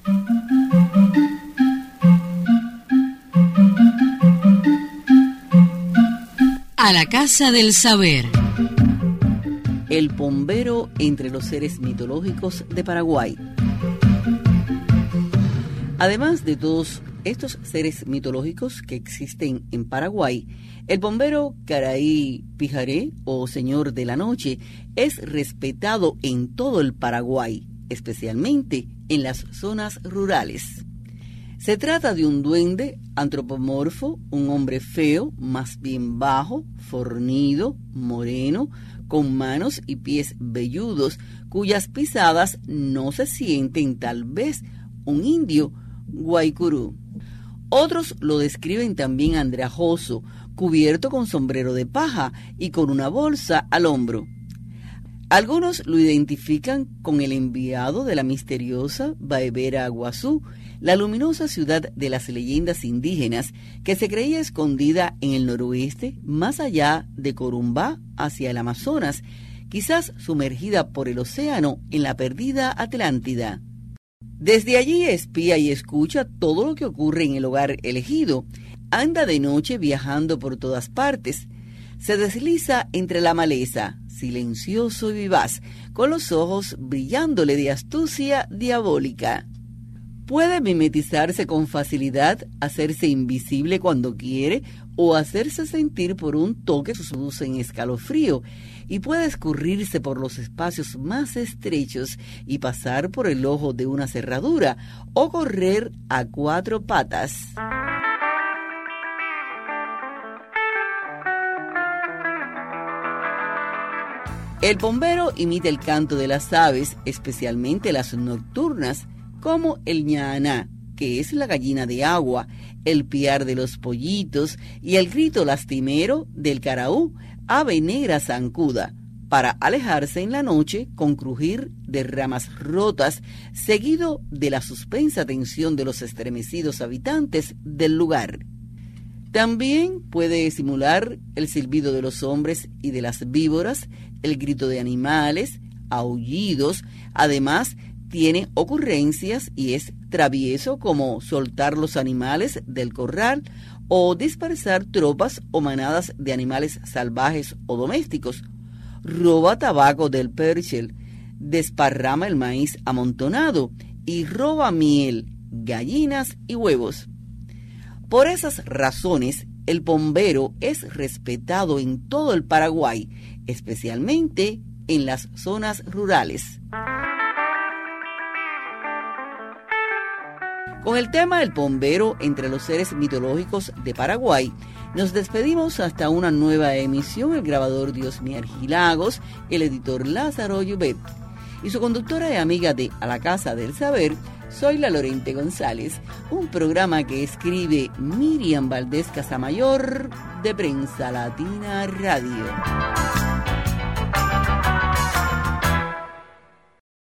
A la Casa del Saber. El pombero entre los seres mitológicos de Paraguay. Además de todos estos seres mitológicos que existen en Paraguay, el pombero Caraí Pijaré, o Señor de la Noche, es respetado en todo el Paraguay, especialmente en las zonas rurales. Se trata de un duende antropomorfo, un hombre feo, más bien bajo, fornido, moreno, con manos y pies velludos, cuyas pisadas no se sienten tal vez un indio guaycurú. Otros lo describen también andrajoso, cubierto con sombrero de paja y con una bolsa al hombro. Algunos lo identifican con el enviado de la misteriosa Baebera Guazú, la luminosa ciudad de las leyendas indígenas que se creía escondida en el noroeste, más allá de Corumbá, hacia el Amazonas, quizás sumergida por el océano en la perdida Atlántida. Desde allí espía y escucha todo lo que ocurre en el hogar elegido. Anda de noche viajando por todas partes. Se desliza entre la maleza, silencioso y vivaz, con los ojos brillándole de astucia diabólica. Puede mimetizarse con facilidad, hacerse invisible cuando quiere o hacerse sentir por un toque que produce en escalofrío, y puede escurrirse por los espacios más estrechos y pasar por el ojo de una cerradura o correr a cuatro patas. El pombero imita el canto de las aves, especialmente las nocturnas, como el ñaná, que es la gallina de agua, el piar de los pollitos y el grito lastimero del caraú, ave negra zancuda, para alejarse en la noche con crujir de ramas rotas, seguido de la suspensa tensión de los estremecidos habitantes del lugar. También puede simular el silbido de los hombres y de las víboras, el grito de animales, aullidos. Además, tiene ocurrencias y es travieso, como soltar los animales del corral o dispersar tropas o manadas de animales salvajes o domésticos. Roba tabaco del perchel, desparrama el maíz amontonado y roba miel, gallinas y huevos. Por esas razones, el pombero es respetado en todo el Paraguay, especialmente en las zonas rurales. Con el tema El pombero entre los seres mitológicos de Paraguay, nos despedimos hasta una nueva emisión. El grabador Diosmi Lagos, el editor Lázaro Llubet y su conductora y amiga de A la Casa del Saber, soy la Lorente González, un programa que escribe Miriam Valdés Casamayor de Prensa Latina Radio.